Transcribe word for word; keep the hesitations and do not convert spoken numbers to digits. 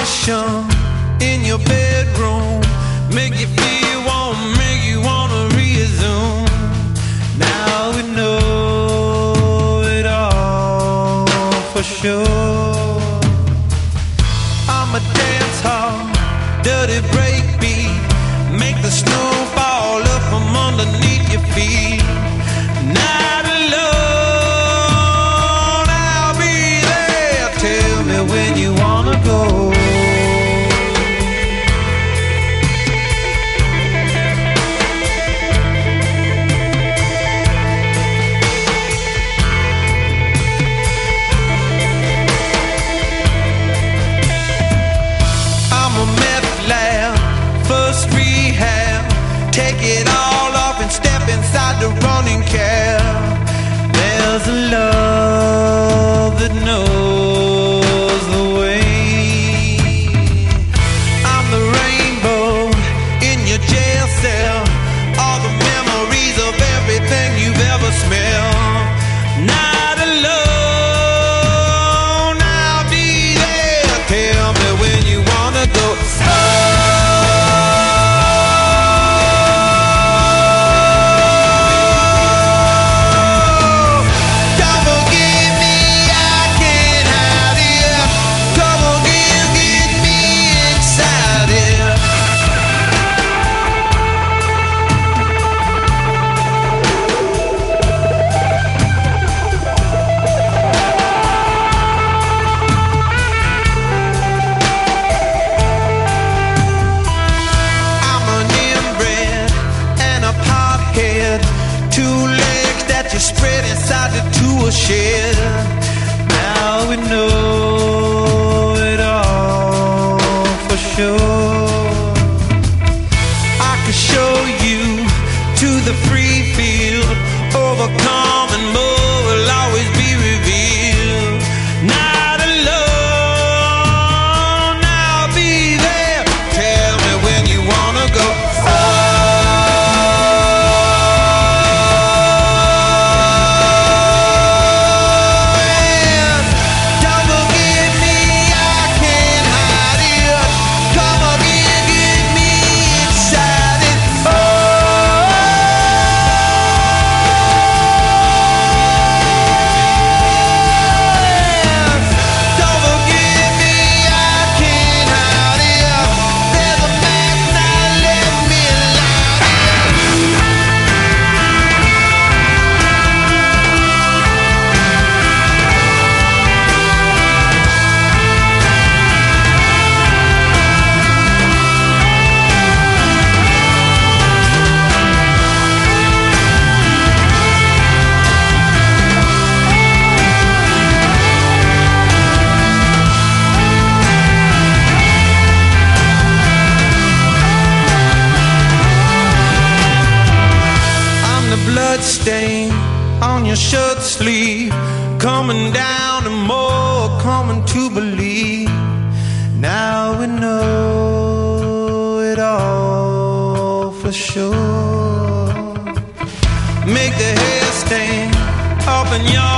position in your bedroom, make you feel warm, make you wanna resume. Now we know it all for sure. I'm a dance hall, dirty breakbeat, make the snow fall up from underneath your feet. Not alone, I'll be there. Tell me when you wanna go. First rehab, take it all off and step inside the running cab. There's a love that knows the way. I'm the rainbow in your jail cell, all the memories of everything you've ever smelled. Not alone, I'll be there. Tell me when you wanna go. Oh, two legs that you spread inside the tool shed. Now we know it all for sure. I could show you to the free field, overcome and more will always be revealed. Not alone, I'll be there. Tell me when you wanna go. Oh, stain on your shirt sleeve, coming down and more coming to believe. Now we know it all for sure. Make the hair stain up in your